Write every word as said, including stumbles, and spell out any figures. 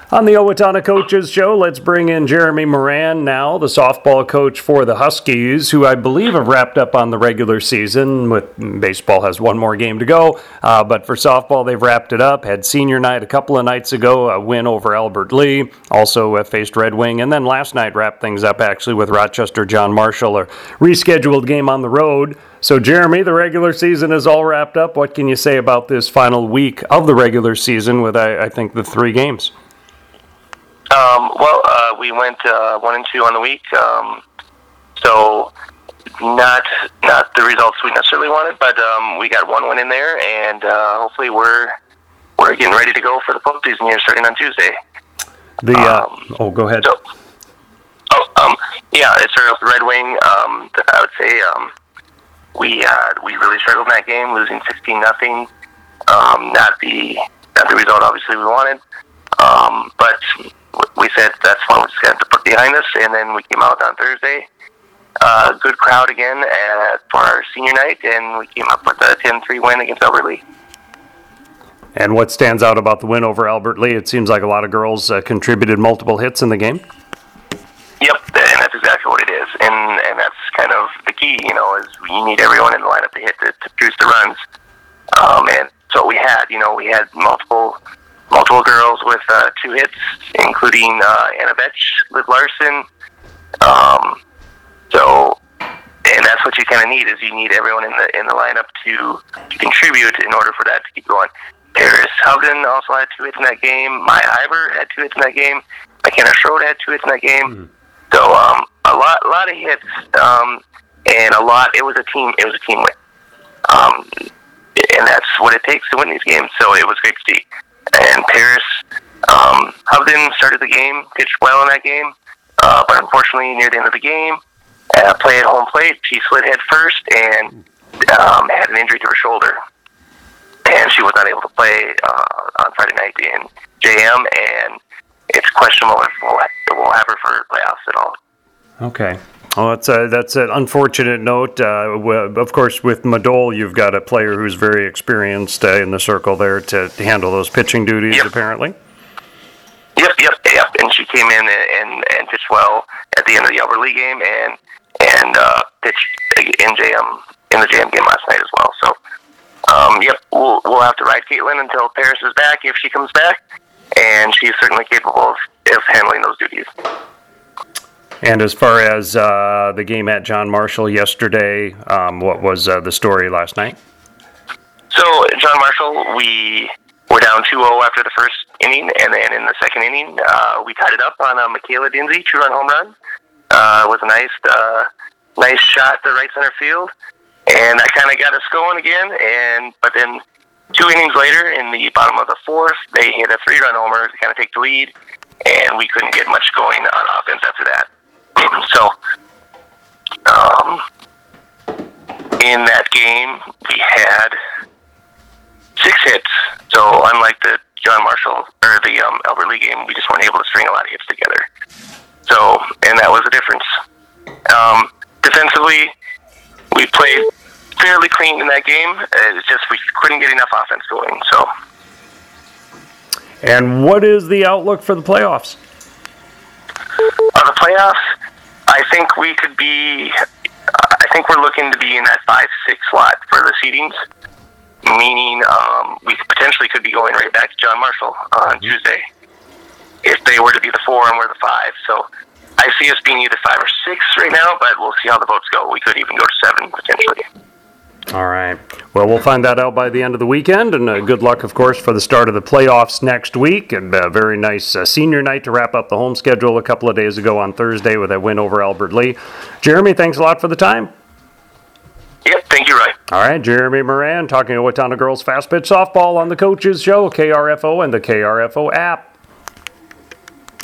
On the Owatonna Coaches Show, let's bring in Jeremy Moran now, the softball coach for the Huskies, who I believe have wrapped up on the regular season. With baseball has one more game to go, uh, but for softball they've wrapped it up. Had senior night a couple of nights ago, a win over Albert Lee, also uh, faced Red Wing, and then last night wrapped things up actually with Rochester John Marshall, a rescheduled game on the road. So Jeremy, the regular season is all wrapped up. What can you say about this final week of the regular season with, I, I think, the three games? Um, well, uh, we went uh, one and two on the week, um, so not not the results we necessarily wanted, but um, we got one win in there, and uh, hopefully we're we're getting ready to go for the postseason here, starting on Tuesday. The uh, um, oh, go ahead. So, oh, um, yeah, it started off with Red Wing. Um, I would say um, we uh, we really struggled in that game, losing sixteen nothing. Um, not the not the result obviously we wanted, um, but we said that's one we just got to put behind us, and then we came out on Thursday. Uh, good crowd again uh, for our senior night, and we came up with a ten three win against Albert Lee. And what stands out about the win over Albert Lee? It seems like a lot of girls uh, contributed multiple hits in the game. Yep, and that's exactly what it is, and and that's kind of the key. You know, is you need everyone in the lineup to hit to, to produce the runs. Um, and so we had, you know, we had multiple. Multiple girls with uh, two hits, including uh, Anna Vetch, Liv Larson. Um, so, and that's what you kind of need is you need everyone in the in the lineup to, to contribute in order for that to keep going. Paris Houghton also had two hits in that game. Maya Iver had two hits in that game. McKenna Schroed had two hits in that game. Mm-hmm. So um, a lot, a lot of hits, um, and a lot. It was a team. It was a team win, um, and that's what it takes to win these games. So it was great to see. And Paris um, Houghton started the game, pitched well in that game, uh, but unfortunately near the end of the game, uh, play at home plate, she slid head first and um, had an injury to her shoulder. And she was not able to play uh, on Friday night in J M, and it's questionable if we'll, we'll have her for playoffs at all. Okay. Well, that's a, that's an unfortunate note. Uh, of course, with Madole, you've got a player who's very experienced uh, in the circle there to, to handle those pitching duties, yep. apparently. Yep, yep, yep. And she came in and, and pitched well at the end of the Albert Lee game and and uh, pitched in J M in the J M game last night as well. So, um, yep, we'll we'll have to ride Caitlin until Paris is back if she comes back, and she's certainly capable of, of handling those duties. And as far as uh, the game at John Marshall yesterday, um, what was uh, the story last night? So, John Marshall, we were down two oh after the first inning, and then in the second inning, uh, we tied it up on a Michaela Dinsey two-run home run. Uh, it was a nice, uh, nice shot to right center field, and that kind of got us going again. And but then two innings later, in the bottom of the fourth, they hit a three-run homer to kind of take the lead, and we couldn't get much going on offense after that. So, um, in that game, we had six hits. So, unlike the John Marshall or the um, Albert Lee game, we just weren't able to string a lot of hits together. So, and that was the difference. Um, defensively, we played fairly clean in that game. It's just we couldn't get enough offense going. So, and what is the outlook for the playoffs? Uh, the playoffs, I think we could be, uh, I think we're looking to be in that five six slot for the seedings, meaning um, we potentially could be going right back to John Marshall on mm-hmm. Tuesday if they were to be the four and we're the five. So I see us being either five or six right now, but we'll see how the votes go. We could even go to seven potentially. All right. Well, we'll find that out by the end of the weekend, and uh, good luck, of course, for the start of the playoffs next week. And a uh, very nice uh, senior night to wrap up the home schedule a couple of days ago on Thursday with a win over Albert Lee. Jeremy, thanks a lot for the time. Yep, thank you, Roy. All right, Jeremy Moran talking to Owatonna Girls Fast Pitch Softball on the Coaches Show, K R F O and the K R F O app.